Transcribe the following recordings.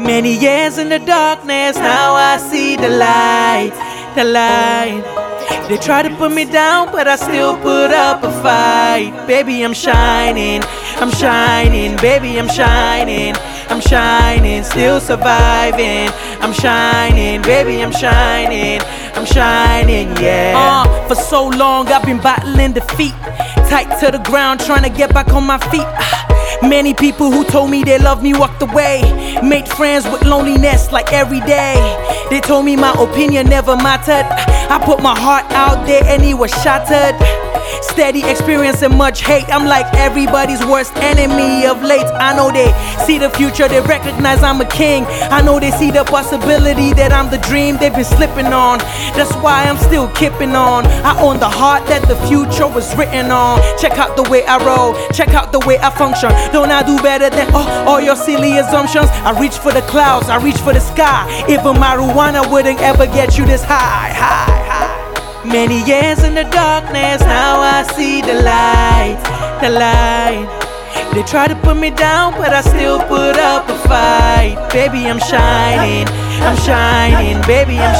Many years in the darkness, now I see the light, the light. They try to put me down, but I still put up a fight. Baby, I'm shining, baby, I'm shining, still surviving. I'm shining, baby, I'm shining, yeah. For so long I've been battling defeat, tight to the ground, trying to get back on my feet. Many people who told me they love me walked away, made friends with loneliness like every day. They told me my opinion never mattered. I put my heart out there and it was shattered. Steady experiencing much hate, I'm like everybody's worst enemy of late. I know they see the future, they recognize I'm a king. I know they see the possibility that I'm the dream they've been slipping on. That's why I'm still keeping on. I own the heart that the future was written on. Check out the way I roll, check out the way I function. Don't I do better than all your silly assumptions? I reach for the clouds, I reach for the sky. Even marijuana wouldn't ever get you this high, high. Many years in the darkness, now I see the light, the light. They try to put me down, but I still put up a fight. Baby, I'm shining, baby, I'm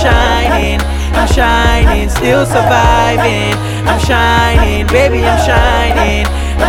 shining, still surviving. I'm shining, baby, I'm shining,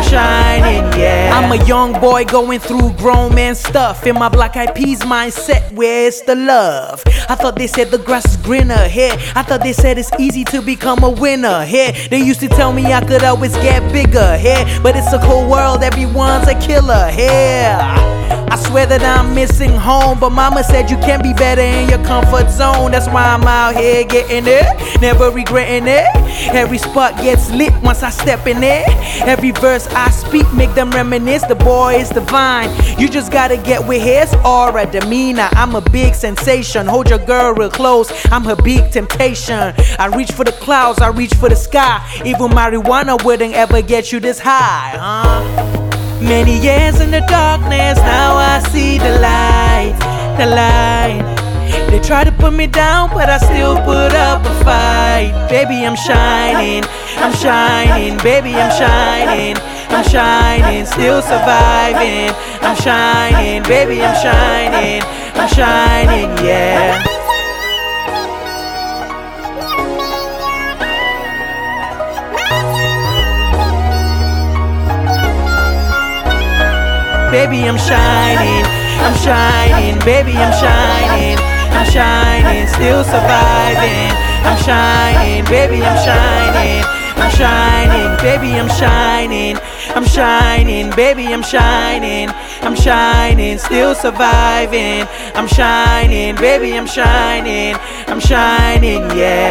yeah. I'm a young boy going through grown man stuff. In my Black Eyed Peas mindset, where's the love? I thought they said the grass is greener here. I thought they said it's easy to become a winner here. They used to tell me I could always get bigger here, but it's a cold world, everyone's a killer here. I swear that I'm missing home, but mama said you can't be better in your comfort zone. That's why I'm out here getting it, never regretting it. Every spot gets lit once I step in it. Every verse I speak make them reminisce. The boy is divine, you just gotta get with his aura, demeanor. I'm a big sensation, hold your girl real close, I'm her big temptation. I reach for the clouds, I reach for the sky. Even marijuana wouldn't ever get you this high, Many years in the darkness, now I see the light, the light. They try to put me down, but I still put up a fight. Baby, I'm shining, baby, I'm shining, still surviving. I'm shining, baby, I'm shining, yeah. Baby, I'm shining, baby, I'm shining, still surviving. I'm shining, baby, I'm shining, baby, I'm shining, baby, I'm shining, still surviving. I'm shining, baby, I'm shining, yeah.